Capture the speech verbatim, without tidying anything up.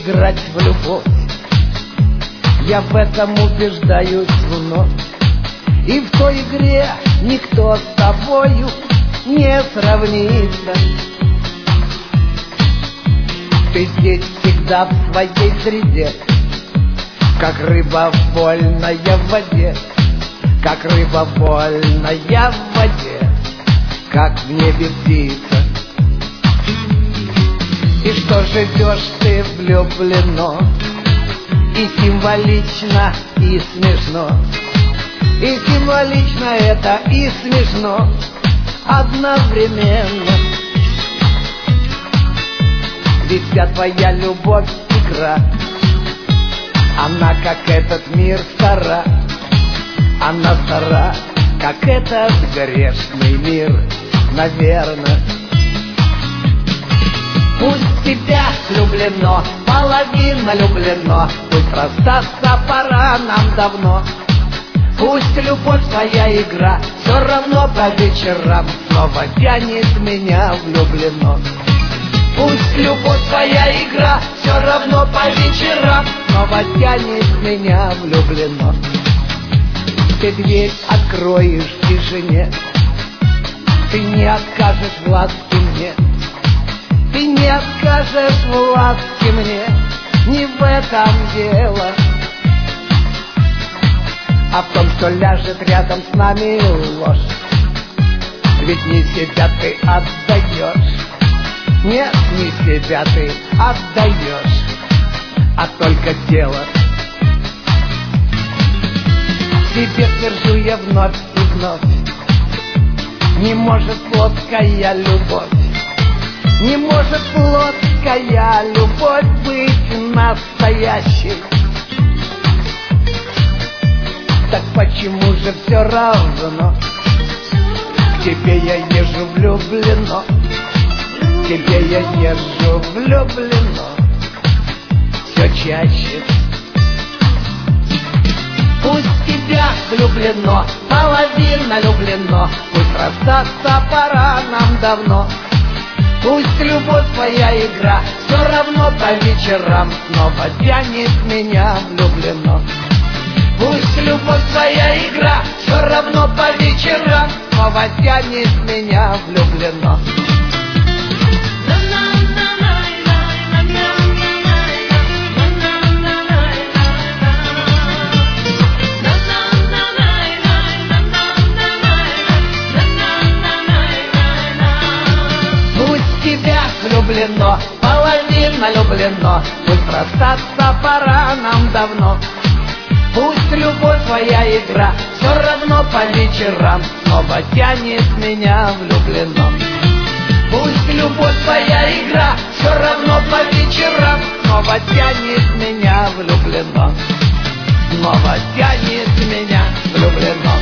играть в любовь. Я в этом убеждаюсь вновь. И в той игре никто с тобою не сравнится. Ты здесь всегда в своей среде, как рыба вольная в воде, как рыба вольная в воде, как в небе птица. И что живешь ты влюблено, и символично, и смешно. И символично это, и смешно одновременно. Ведь вся твоя любовь — игра. Она, как этот мир, стара. Она стара, как этот грешный мир, наверно. Пусть тебя влюблено, половина влюблено, пусть расстаться пора нам давно. Пусть любовь твоя игра, все равно по вечерам снова тянет меня влюблено. Пусть любовь твоя игра, все равно по вечерам снова тянет меня влюблено. Ты дверь откроешь в тишине, ты не откажешь в ласке мне. Ты не откажешь в ласке мне, не в этом дело, а в том, что ляжет рядом с нами ложь. Ведь не себя ты отдаешь, нет, не себя ты отдаешь, а только тело. Тебе твержу я вновь и вновь: не может плотская любовь, не может плотская любовь быть настоящей. Так почему же все равно к тебе я езжу влюблено, к тебе я езжу влюблено все чаще. Пусть тебя влюблено, половина влюблено, пусть расстаться пора нам давно. Пусть любовь твоя игра, все равно по вечерам снова тянет меня влюблено. Пусть любовь твоя игра, все равно по вечерам снова тянет меня влюблено. Пусть тебя влюблено, половина влюблено, пусть расстаться пора нам давно. Пусть любовь твоя игра, все равно по вечерам снова тянет меня влюблено. Пусть любовь твоя игра, все равно по вечерам снова тянет меня влюблено. Снова тянет меня влюблено.